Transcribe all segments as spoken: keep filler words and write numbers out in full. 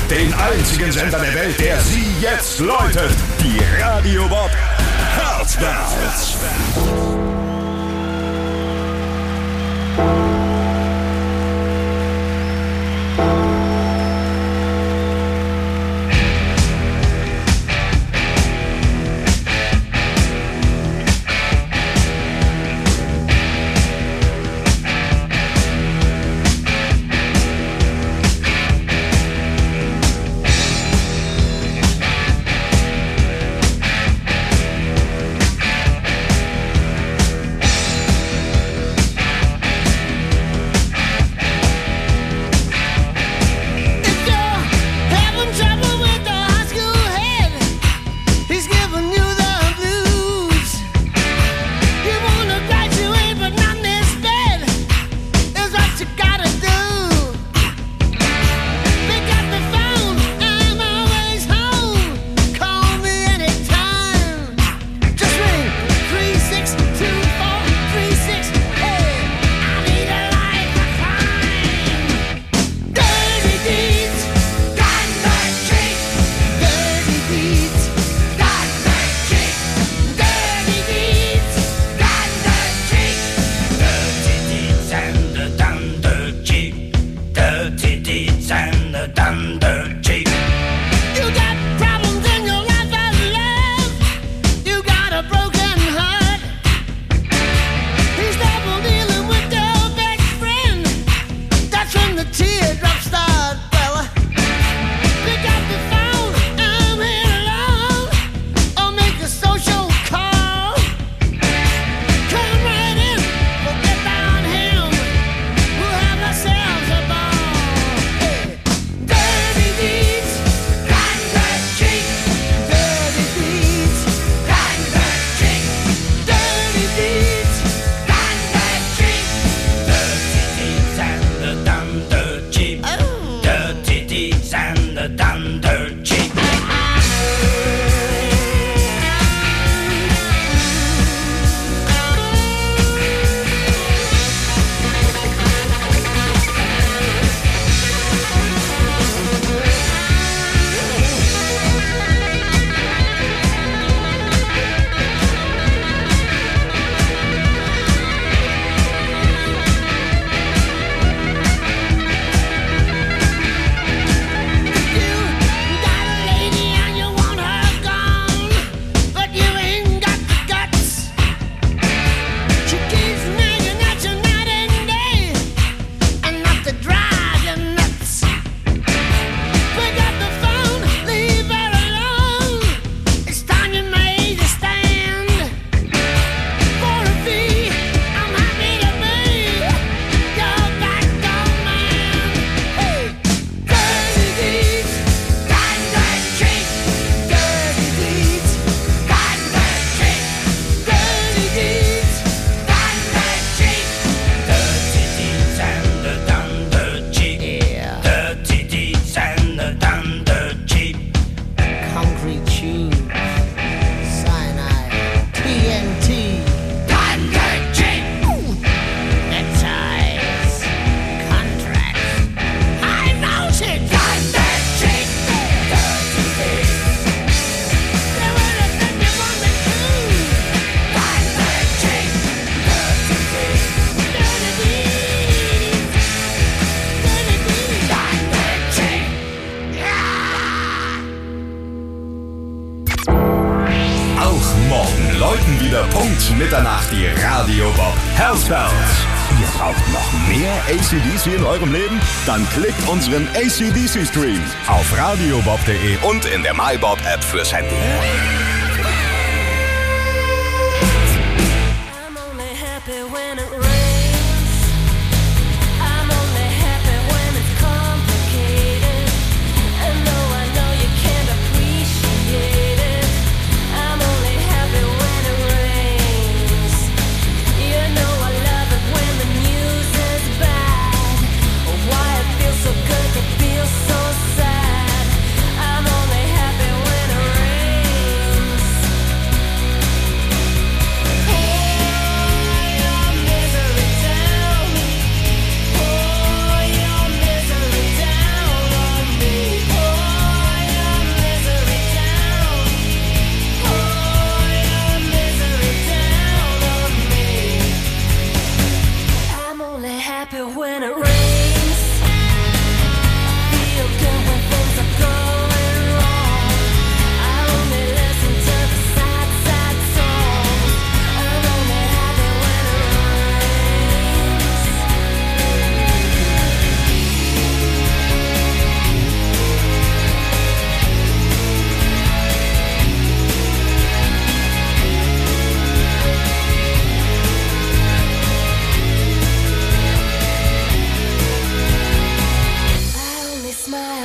Den einzigen Sender der Welt, der Sie jetzt läutet. Die Radio Bob Herzbells. Mitternacht die Radio Bob Herzbells. Ihr braucht noch mehr A C D C in eurem Leben? Dann klickt unseren A C D C Stream auf radiobob punkt de und in der MyBob App fürs Handy. So sad. I'm only happy when it rains.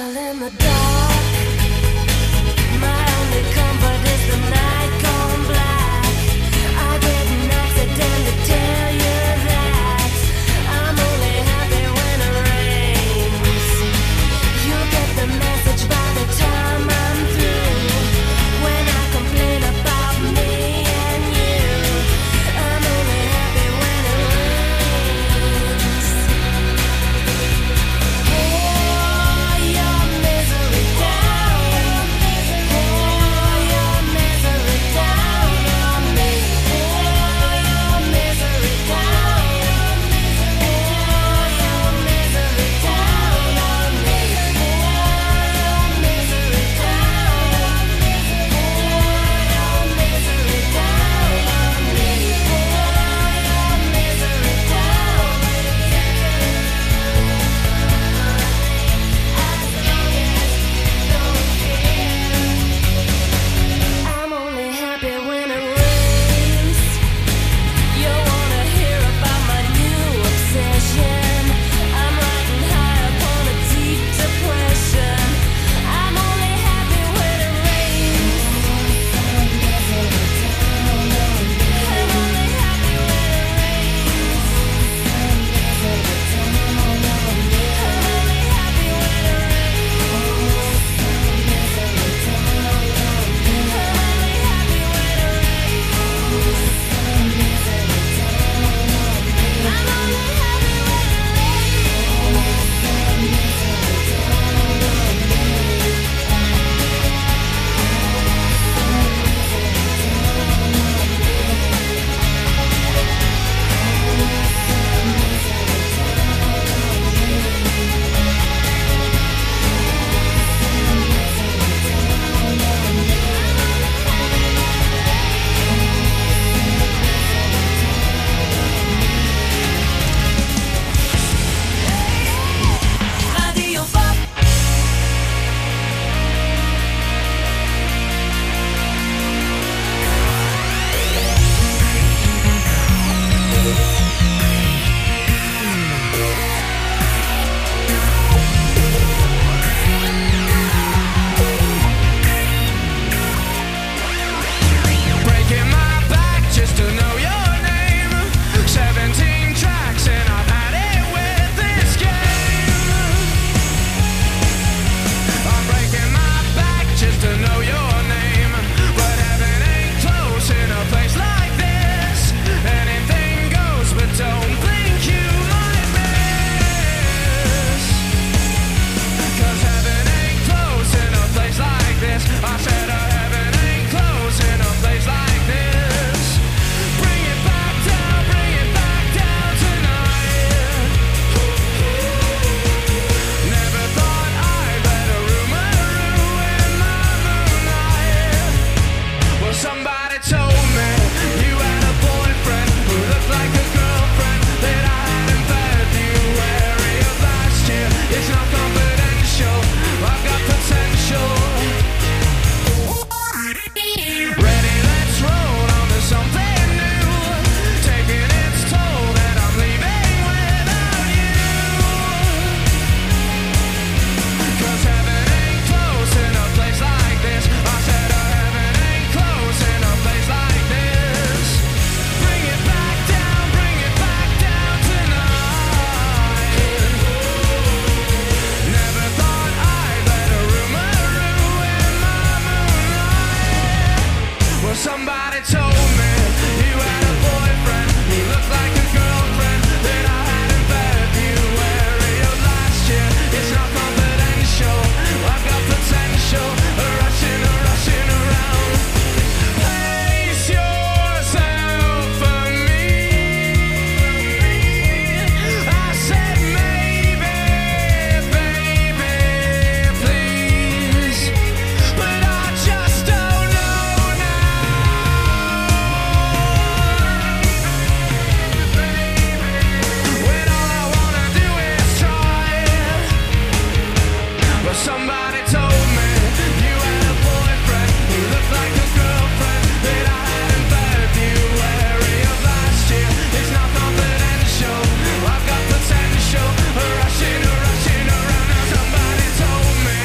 Rushing, rushing around, now somebody told me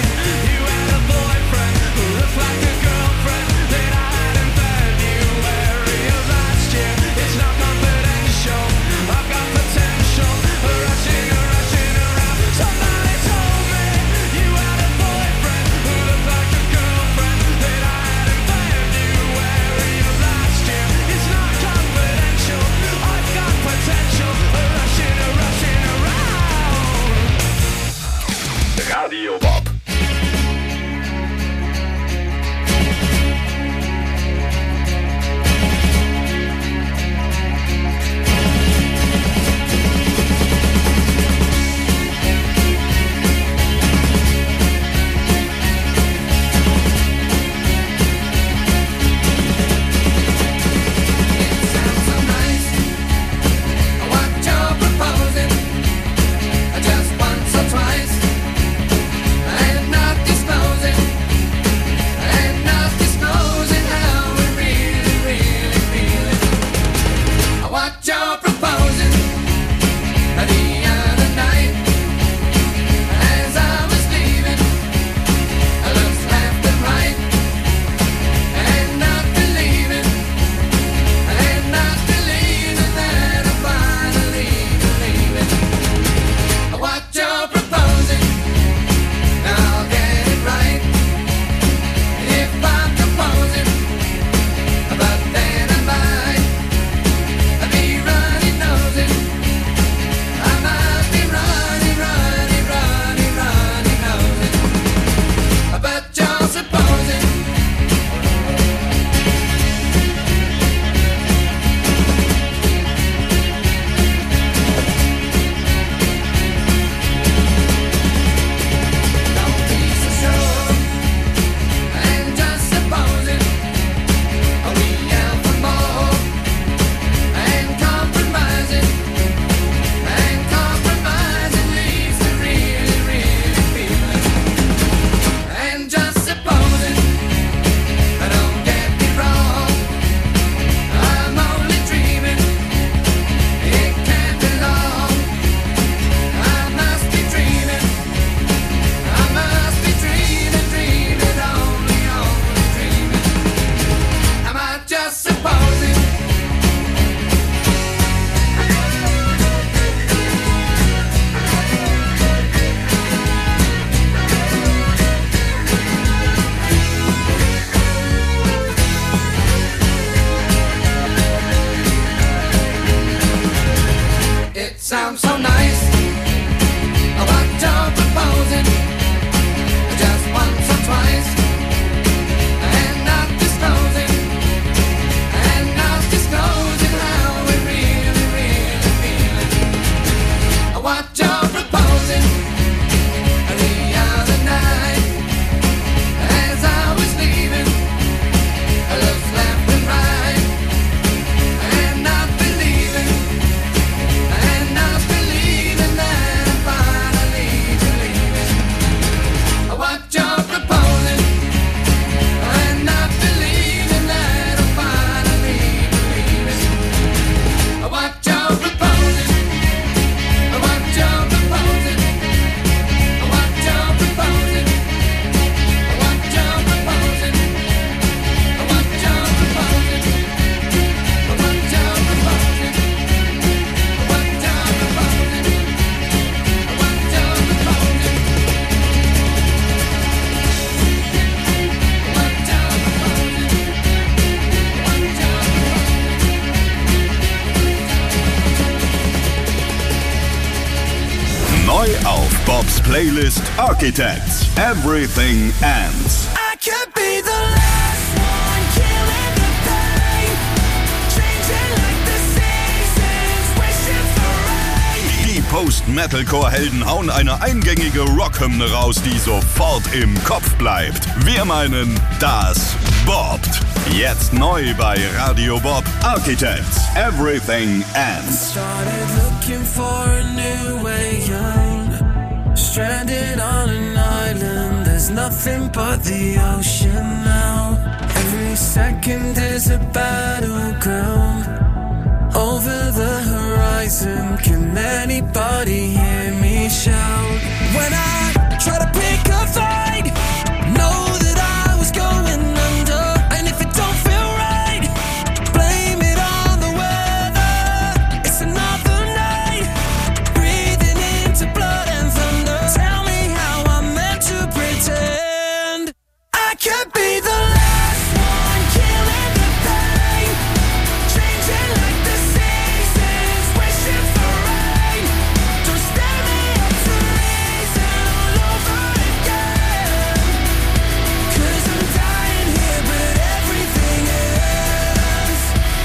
Playlist Architects. Everything Ends. I could be the last one killing the pain, changing like the seasons, wishing for rain. Die Post-Metalcore-Helden hauen eine eingängige Rockhymne raus, die sofort im Kopf bleibt. Wir meinen, das bobbt. Jetzt neu bei Radio Bob. Architects. Everything Ends. Started looking for a new way out. Stranded on an island, there's nothing but the ocean now. Every second is a battleground. Over the horizon, can anybody hear me shout? When I try to pick a fight, know that I was going under. And if it don't feel right, blame it on the weather. It's another night, breathing into blood and thunder. Tell me how I'm meant to pretend I could be the last one killing the pain, changing like the seasons, wishing for rain. Don't stand me up to reason all over again. Cause I'm dying here, but everything ends.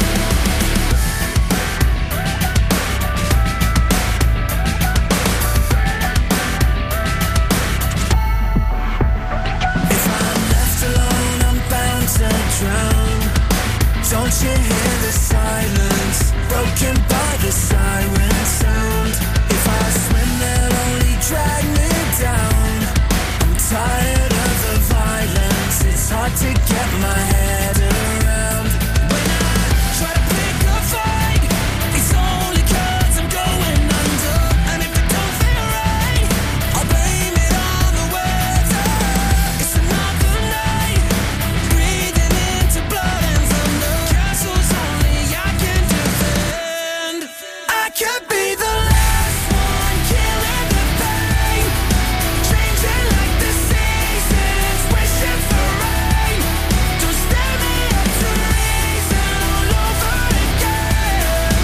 If I'm left alone, I'm bound to drown. Don't you hear the silence, broken by the siren sound? If I swim, they'll only drag me down. I'm tired of the violence, it's hard to get my head around. When I try to pick a fight, it's only cause I'm going under. And if it don't feel right, I'll blame it on the weather. It's another night, breathing into blood and thunder. Castles only I can defend. I could be the last one killing the pain, changing like the seasons, wishing for rain. Don't stand me up to reason all over again.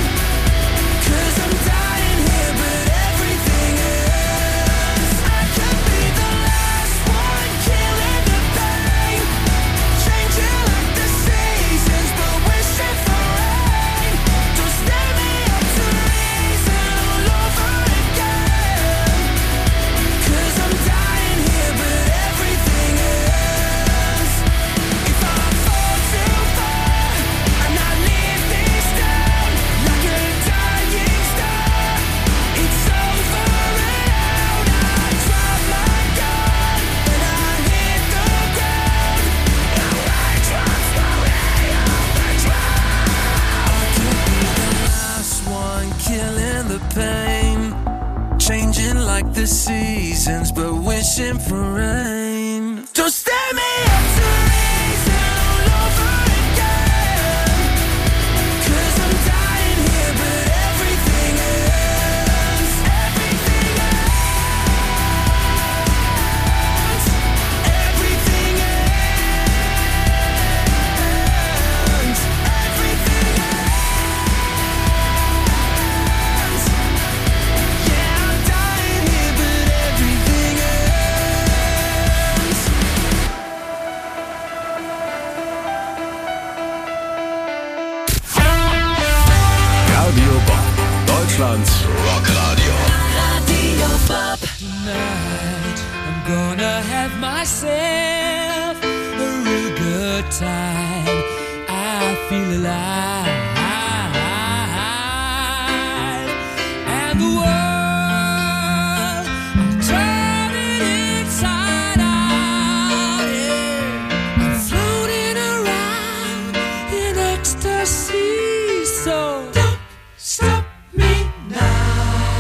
Cause I'm dying here, but everything ends. I could be the last one killing the pain, changing like the seasons, but wishing for rain. Don't stand me up to reason all over again. Cause I'm dying here, but everything ends. If I fall too far and I leave this down like a dying star, it's over and out. I drop my gun and I hit the ground. Now I trust the way of the drown. I could be the last one killing the pain, changing like the seasons, but wishing for rain. Don't stand me up to reason all over again. Cause I'm dying here, but everything ends. Everything ends. Everything ends. Everything ends. Yeah, I'm dying here, but everything ends. Radio Bob. Deutschlands Rockradio. Radio Bob. Tonight I'm gonna have myself a real good time. I feel alive, and the world I'm turning inside out. Yeah. I'm floating around in ecstasy, so don't stop me now.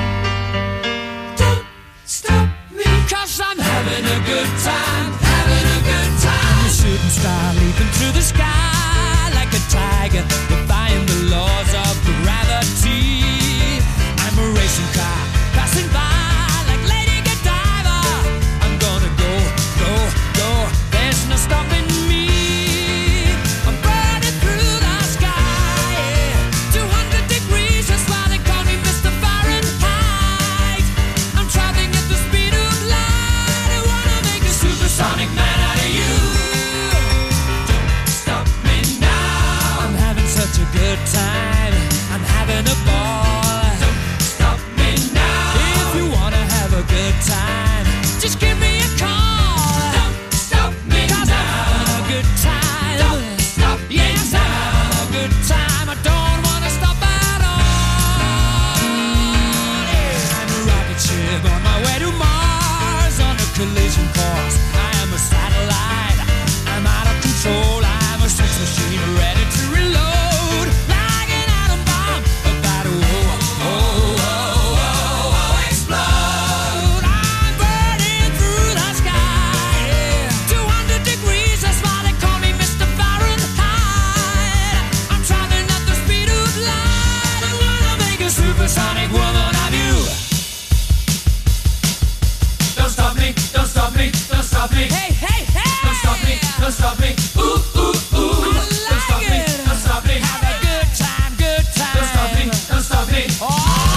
Don't stop me, 'cause I'm having a good time, having a good time. I'm a shooting star leaping through the sky like a tiger, defying the laws of gravity. I'm a racing car passing by like Lady Godiva. I'm gonna go, go, go. There's no stopping me. I'm burning through the sky, yeah. two hundred degrees, that's why they call me Mister Fahrenheit. I'm traveling at the speed of cause I am a satellite. I'm out of control. I'm a sex machine ready to reload like an atom bomb about to oh, oh, oh, oh, oh, explode. I'm burning through the sky, yeah. two hundred degrees, that's why they call me Mister Fahrenheit. I'm traveling at the speed of light. I wanna make a supersonic woman of you. Don't stop me, don't stop me, don't stop me. Hey, hey, hey! Don't stop me, don't stop me. Ooh, ooh, ooh. I like don't stop it. me, don't stop me. Have a good time, good time. Don't stop me, don't stop me. Oh!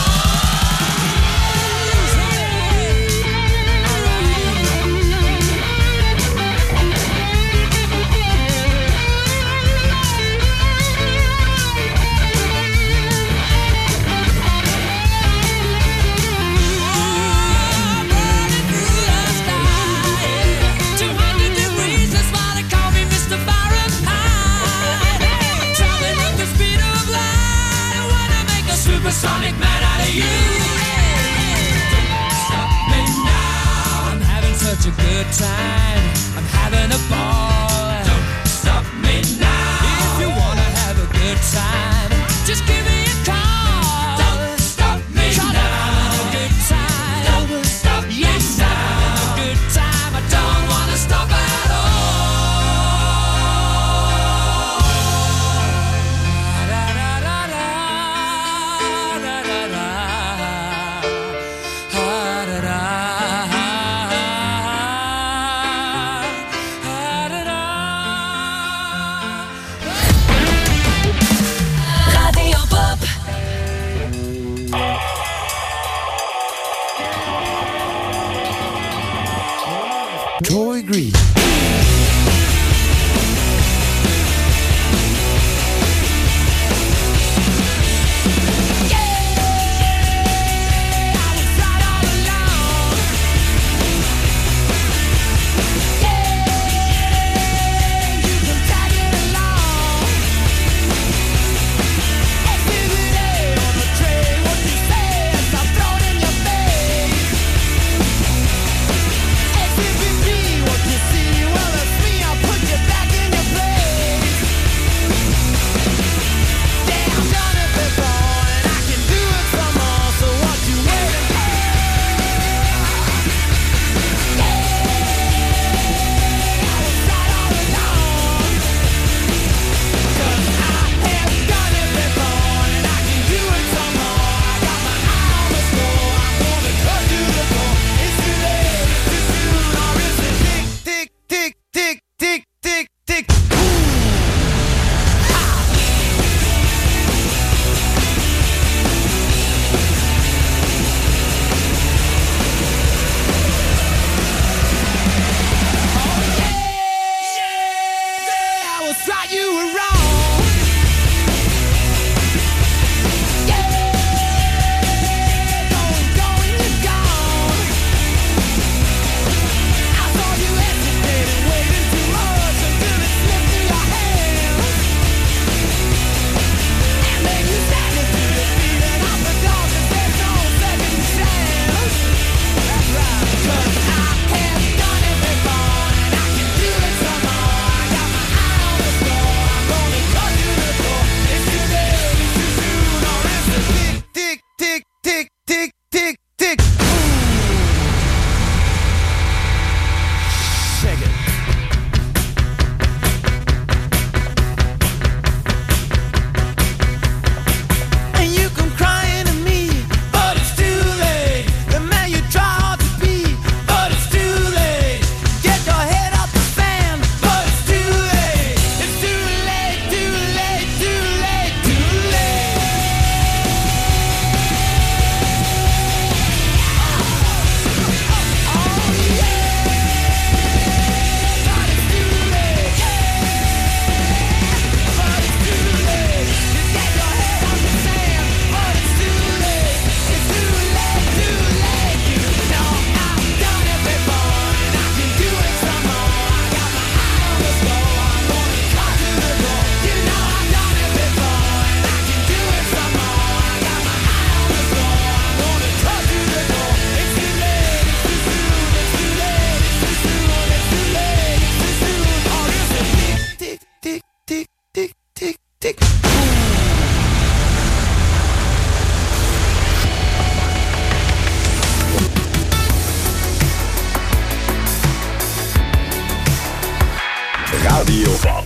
Sonic man out of you. Don't stop me now. I'm having such a good time. I'm having a ball. Don't stop me now. If you wanna have a good time, just give me a call. Don't stop me now. I'm having a good time. Don't stop me yes, now. I'm having a good time. I don't wanna stop at all. Da, da, da, da. Radio Pop. Troy Green. What you see, well, Radio Bob.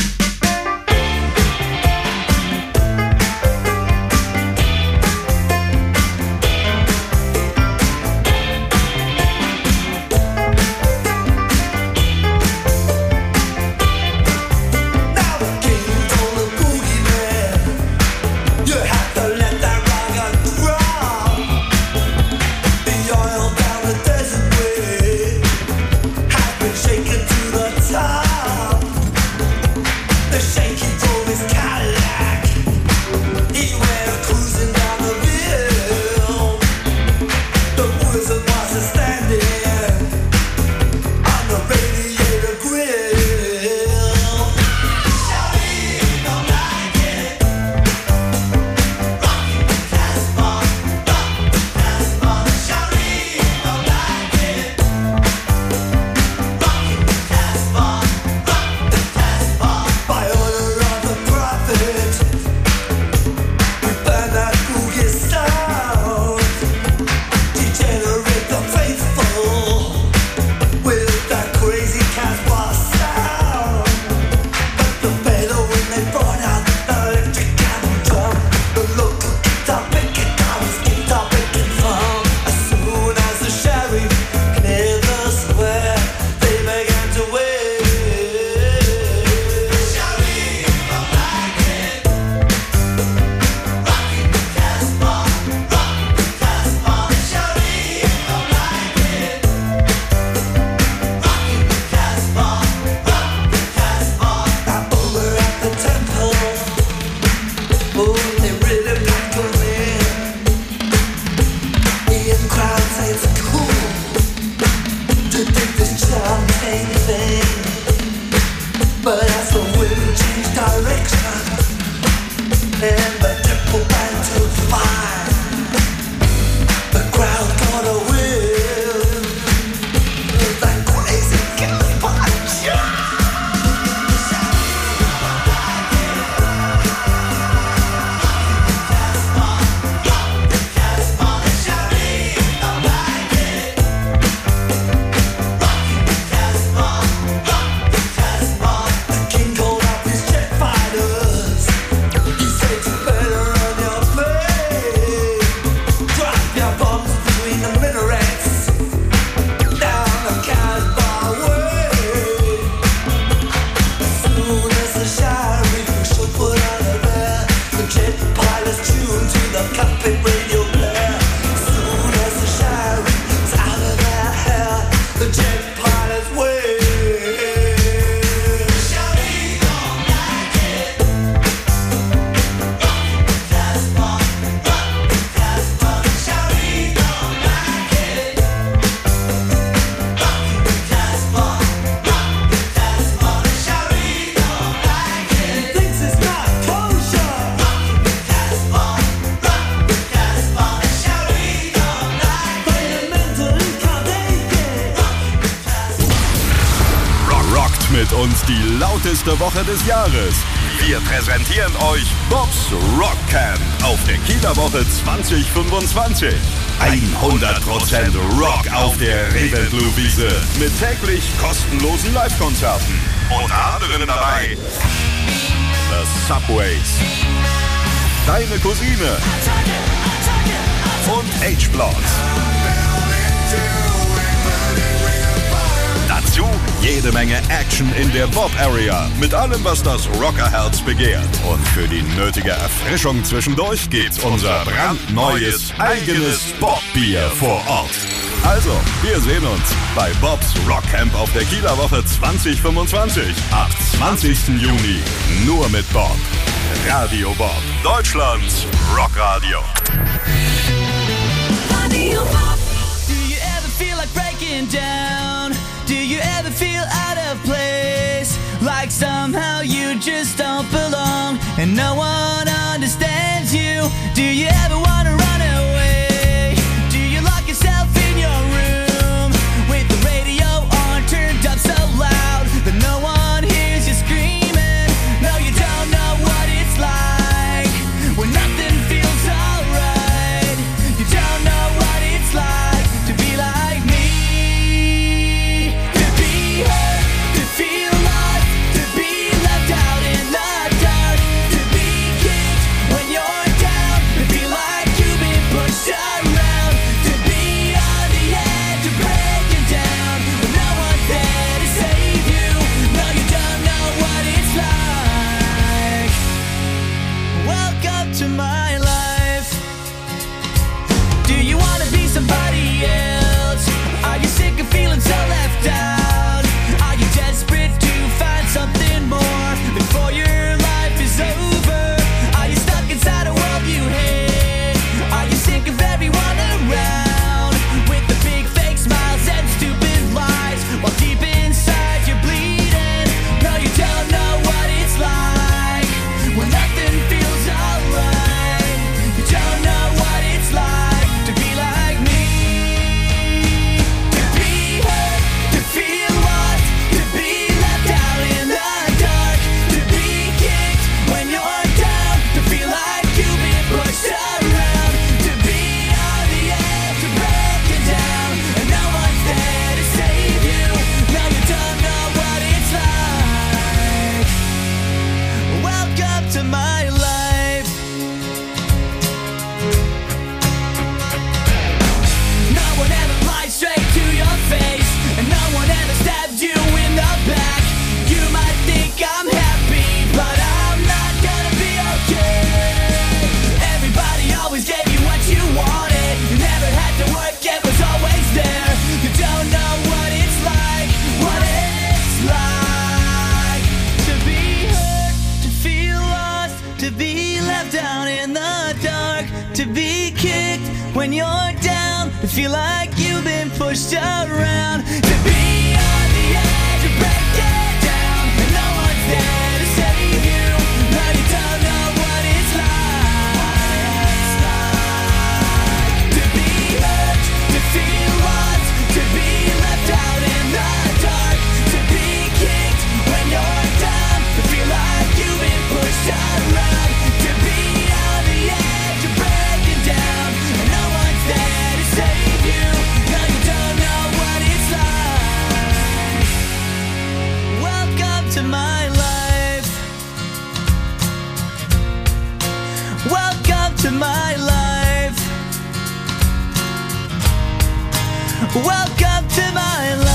Mit uns die lauteste Woche des Jahres. Wir präsentieren euch Bobs Rock Camp auf der Kieler Woche zwanzig fünfundzwanzig. hundert Prozent Rock auf der Reventlow-Wiese mit täglich kostenlosen Live-Konzerten. Unter anderem dabei The Subways, Deine Cousine und H-Block. Dazu jede Menge Action in der Bob Area mit allem, was das Rockerherz begehrt. Und für die nötige Erfrischung zwischendurch gibt's unser brandneues eigenes Bob-Bier vor Ort. Also, wir sehen uns bei Bobs Rock Camp auf der Kieler Woche zwanzig fünfundzwanzig ab zwanzigsten Juni. Nur mit Bob. Radio Bob, Deutschlands Rockradio. Radio Bob. Do you ever feel like breaking down? Do you ever feel out of place? Like somehow you just don't belong and no one understands you? Do you ever want to run away? Do you lock yourself in your room with the radio on turned up so loud that no one hears you screaming? No, you don't know what it's like when nothing feels alright. You don't know what it's like to be like me. To be hurt, to feel lost, feel like you've been pushed around. To be on the edge of breaking down, and no one's there to save you. No, you don't know what it's like. To be hurt, to feel lost, to be left out in the dark, to be kicked when you're down, to feel like you've been pushed around. To be on the edge of breaking down, and no one's there to save you. No, you don't know what it's like. Welcome to my life. Welcome to my life. Welcome to my life.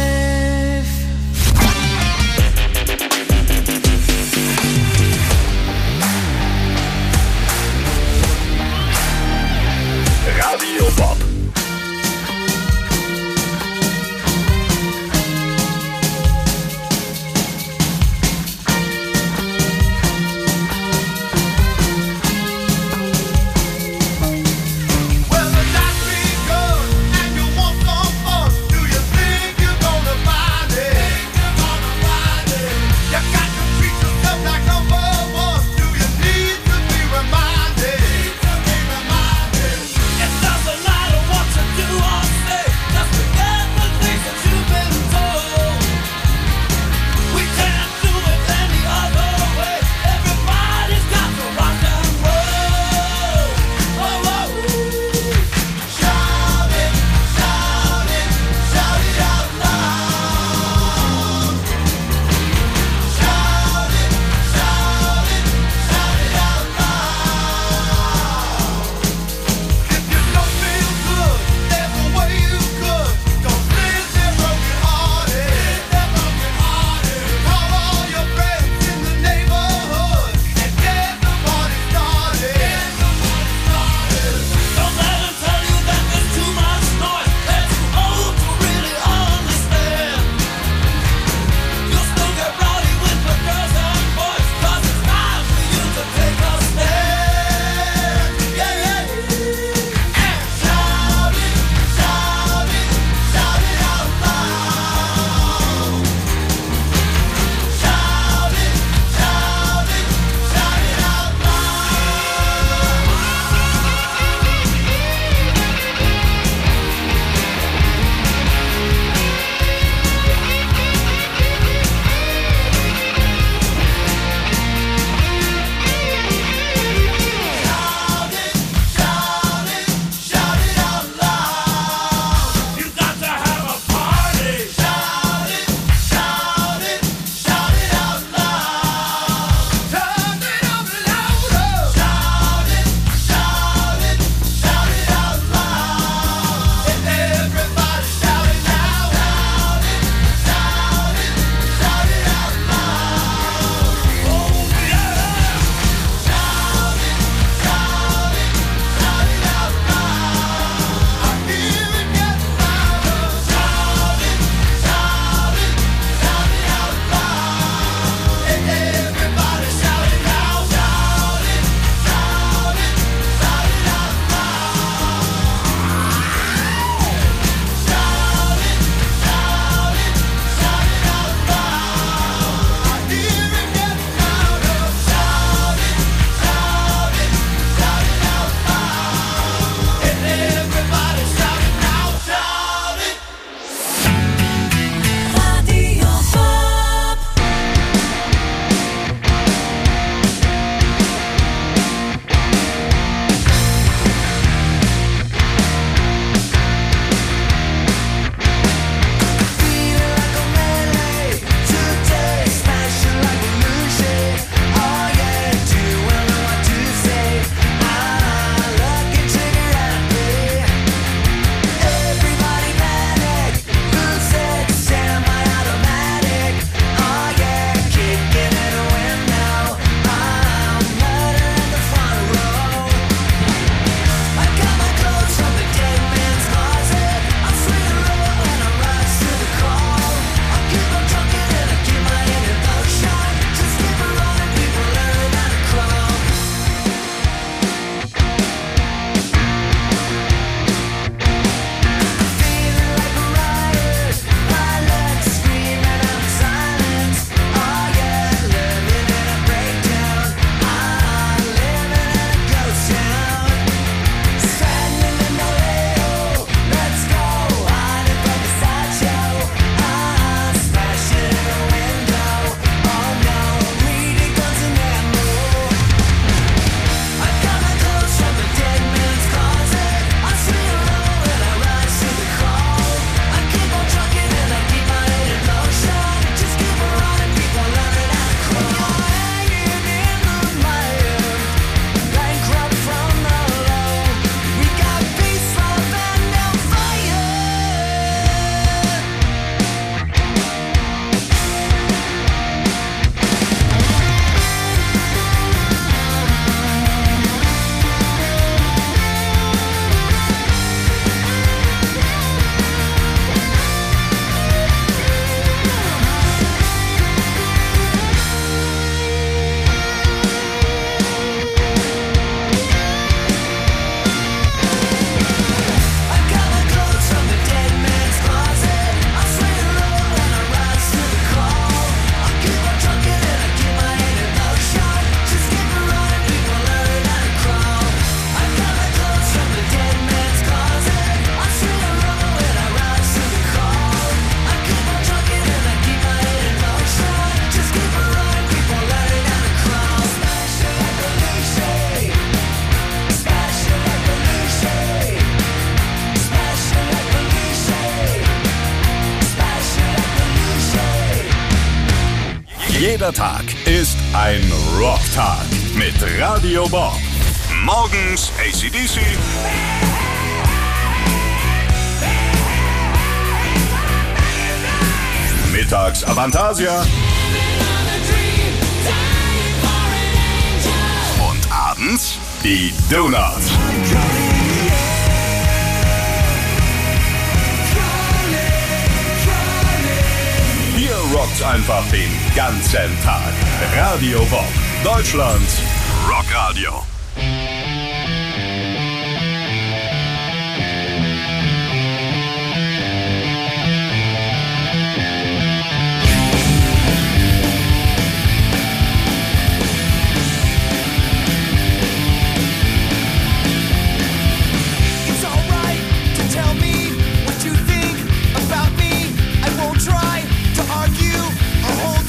Radio Bob. Well, the night be good and you won't go Jeder Tag ist ein Rocktag mit Radio Bob. Morgens A C D C. Mittags Avantasia. Und abends die Donuts. Hier rockt's einfach den ganzen Tag. Radio Bob, Deutschlands Rockradio.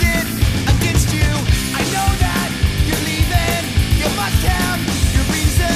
Against you, I know that you're leaving. You must have your reasons.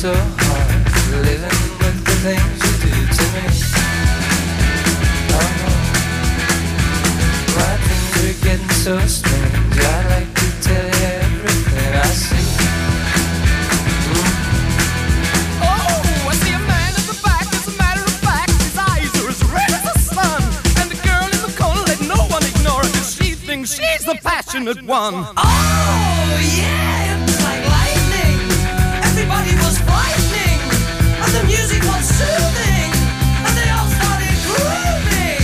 so hard living with the things you do to me. Oh, my things are getting so strange. I'd like to tell you everything I see. Mm. Oh, I see a man in the back. As a matter of fact, his eyes are as red as the sun. And the girl in the corner, let no one ignore her, 'cause she thinks she's the passionate one. Oh, yeah, it was like lightning. Everybody was frightening, and the music was soothing, and they all started grooving.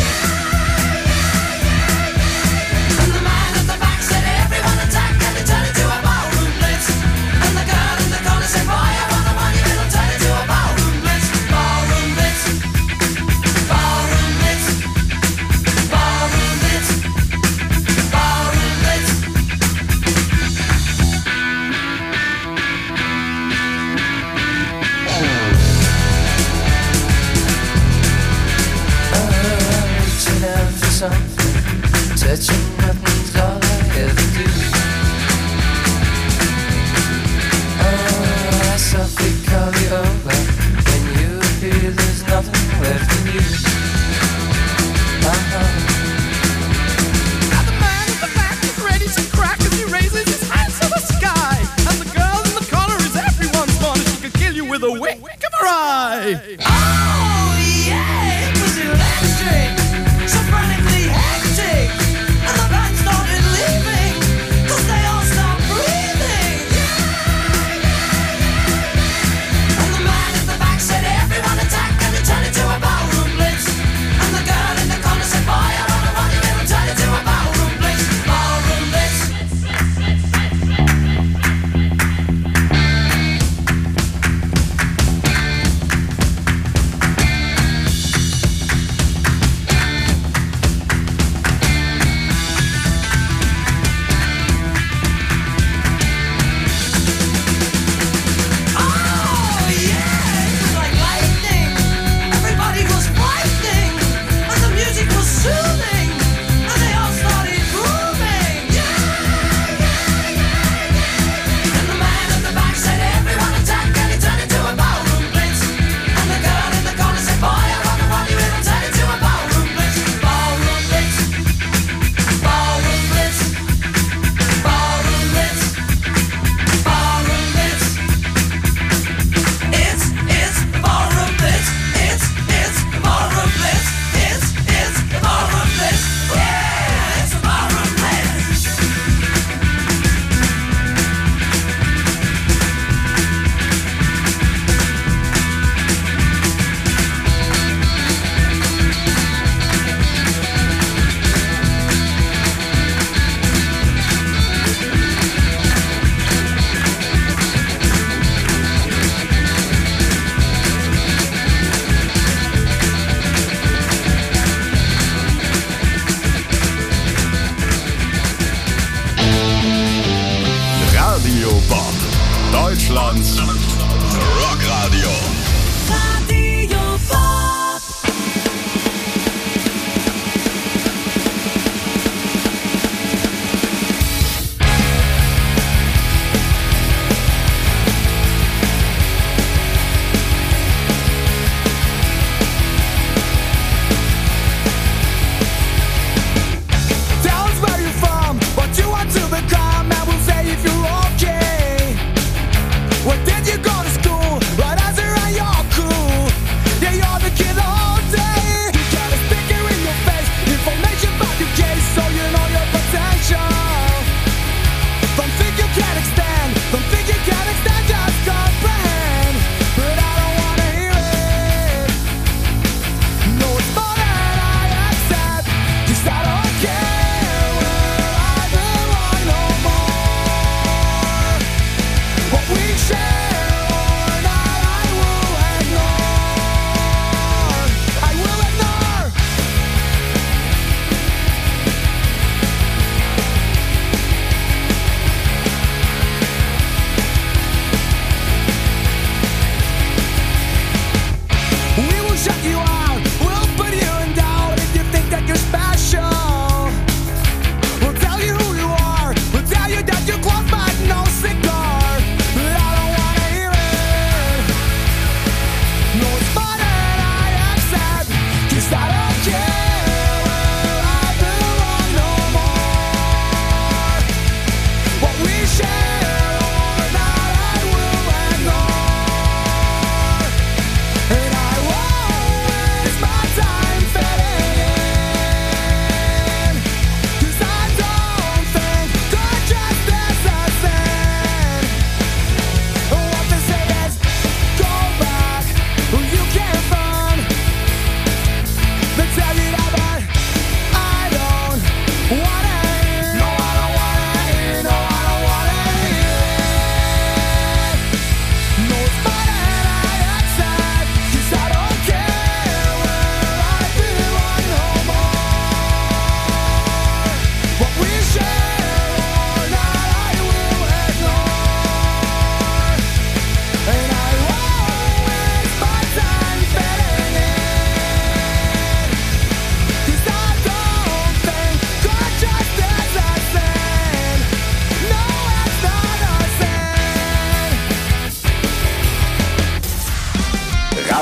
And the man at the back said, everyone attack, and it turned into a ballroom blitz. And the girl in the corner said, boy, I want the money, it'll turn into a ballroom blitz. Ballroom blitz. Ballroom blitz. Ballroom blitz. Ballroom blitz. Reaching out for something, touching nothing's all I ever do. Oh, I softly call you over. When you appear, there's nothing left of you. Uh-huh. Now the man at the back is ready to crack as he raises his hands to the sky. And the girl in the corner is everyone's corner. She could kill you with a wink of her eye. Oh, yeah, it was electric, so frantically hectic, and the band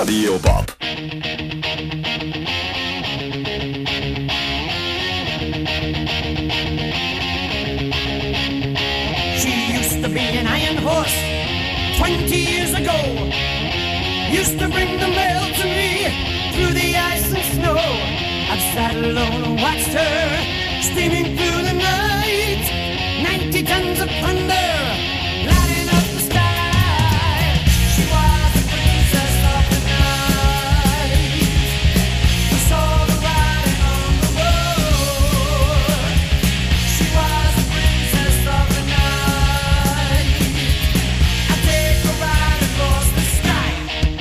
Radio Bob. She used to be an iron horse twenty years ago. Used to bring the mail to me through the ice and snow. I've sat alone and watched her steaming through the night. Ninety tons of thunder lighting up the sky. She was the princess of the night. We saw the writing on the wall. She was the princess of the night. I take a ride across the sky.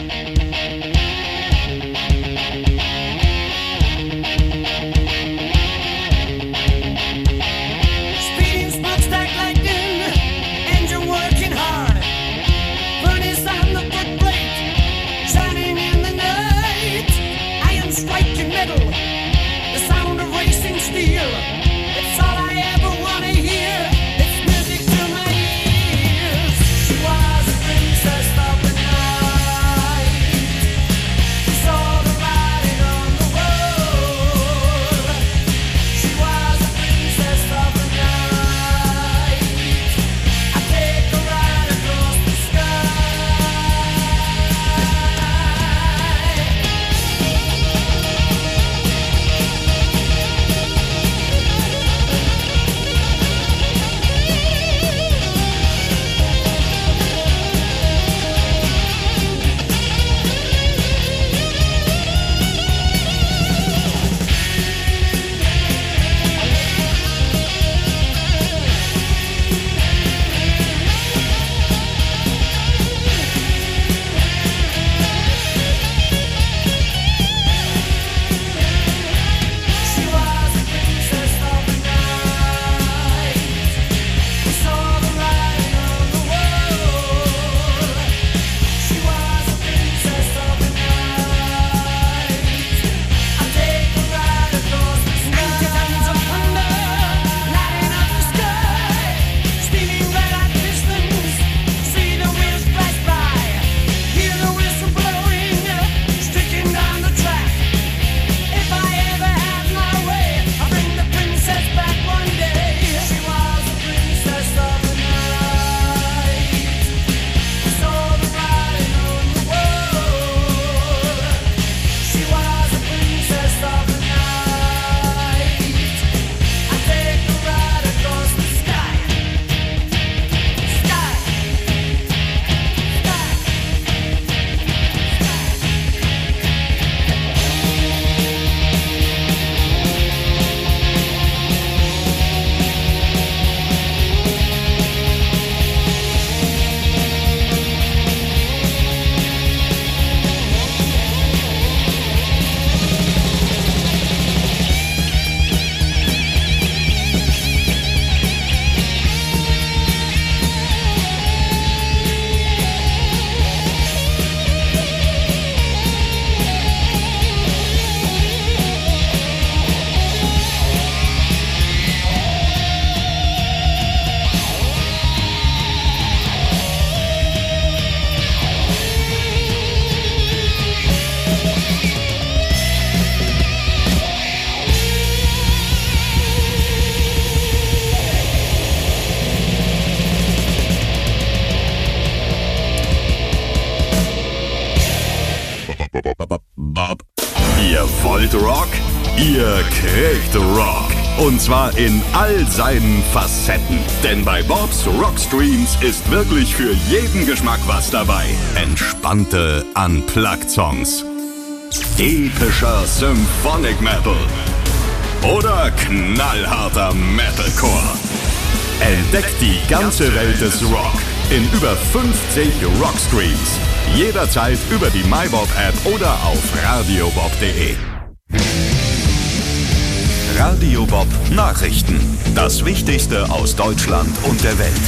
Speeding smokestack lightning, engine working hard. Furnace on the footplate, shining in the night. Iron striking metal, the sound of racing steel. It's all I ever want to hear. It's music to my ears. She was a princess of the night. We saw the writing on the wall. She was a princess of the night. I take a ride across the sky. She was a princess of the night. We saw the writing on the wall. She was a princess of the night. I take a ride across the sky. Ninety tons of thunder lighting up the sky. Steaming red hot pistons, see the wheels flash by. Hear the whistle blowing, sticking down the track. If I ever have my way, I'll bring the princess back one day. She was a princess of the night. We saw the writing on the wall. She was a princess of the night. I take a ride across the sky. Sky. Bob. Ihr wollt Rock? Ihr kriegt Rock. Und zwar in all seinen Facetten. Denn bei Bobs Rockstreams ist wirklich für jeden Geschmack was dabei. Entspannte Unplugged-Songs, epischer Symphonic Metal oder knallharter Metalcore. Entdeckt die ganze Welt des Rock in über fünfzig Rockstreams. Jederzeit über die MyBob-App oder auf radiobob punkt de. Radio Bob Nachrichten. Das Wichtigste aus Deutschland und der Welt.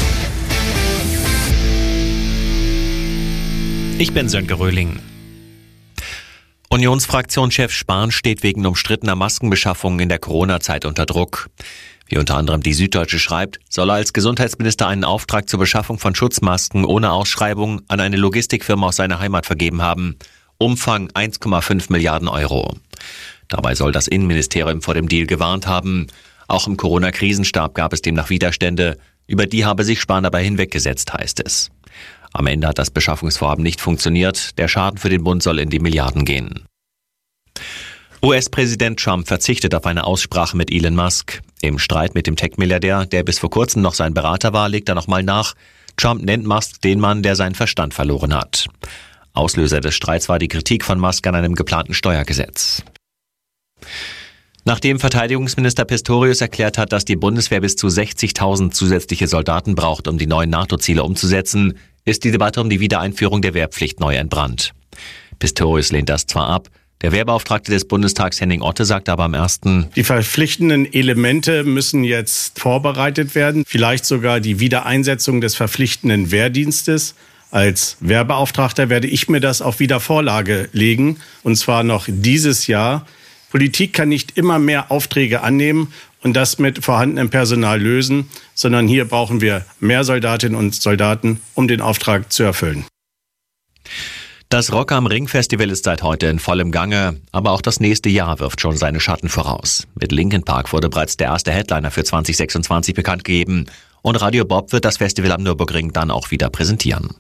Ich bin Sönke Röhling. Unionsfraktionschef Spahn steht wegen umstrittener Maskenbeschaffung in der Corona-Zeit unter Druck. Wie unter anderem die Süddeutsche schreibt, soll er als Gesundheitsminister einen Auftrag zur Beschaffung von Schutzmasken ohne Ausschreibung an eine Logistikfirma aus seiner Heimat vergeben haben. Umfang eins Komma fünf Milliarden Euro. Dabei soll das Innenministerium vor dem Deal gewarnt haben. Auch im Corona-Krisenstab gab es demnach Widerstände. Über die habe sich Spahn dabei hinweggesetzt, heißt es. Am Ende hat das Beschaffungsvorhaben nicht funktioniert. Der Schaden für den Bund soll in die Milliarden gehen. U S-Präsident Trump verzichtet auf eine Aussprache mit Elon Musk. Im Streit mit dem Tech-Milliardär, der bis vor kurzem noch sein Berater war, legt er nochmal nach. Trump nennt Musk den Mann, der seinen Verstand verloren hat. Auslöser des Streits war die Kritik von Musk an einem geplanten Steuergesetz. Nachdem Verteidigungsminister Pistorius erklärt hat, dass die Bundeswehr bis zu sechzigtausend zusätzliche Soldaten braucht, um die neuen NATO-Ziele umzusetzen, ist die Debatte um die Wiedereinführung der Wehrpflicht neu entbrannt. Pistorius lehnt das zwar ab, der Wehrbeauftragte des Bundestags Henning Otte sagt aber am ersten Die verpflichtenden Elemente müssen jetzt vorbereitet werden, vielleicht sogar die Wiedereinsetzung des verpflichtenden Wehrdienstes. Als Wehrbeauftragter werde ich mir das auf Wiedervorlage legen, und zwar noch dieses Jahr. Politik kann nicht immer mehr Aufträge annehmen und das mit vorhandenem Personal lösen, sondern hier brauchen wir mehr Soldatinnen und Soldaten, um den Auftrag zu erfüllen. Das Rock am Ring Festival ist seit heute in vollem Gange, aber auch das nächste Jahr wirft schon seine Schatten voraus. Mit Linkin Park wurde bereits der erste Headliner für zwanzig sechsundzwanzig bekannt gegeben und Radio Bob wird das Festival am Nürburgring dann auch wieder präsentieren.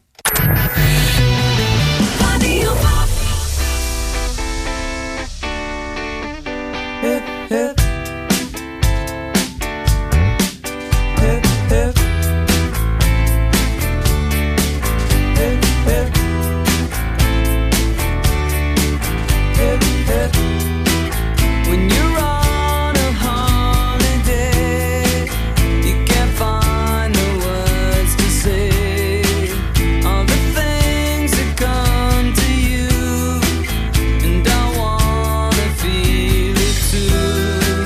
Radio Bob. Hip, hip. Hip, hip. Hip, hip. Hip, hip. When you're on a holiday, you can't find the words to say all the things that come to you, and I wanna feel it too.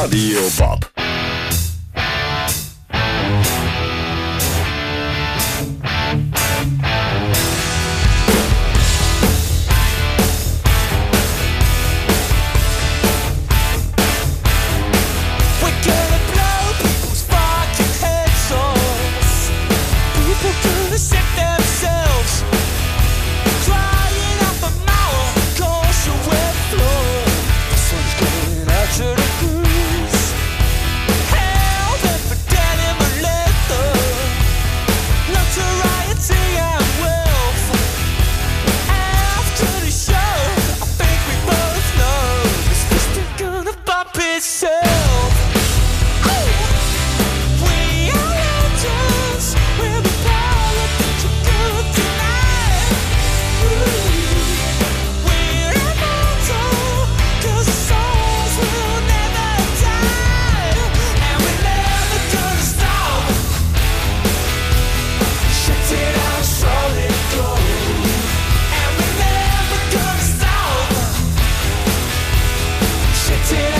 Radio Bob. Shut it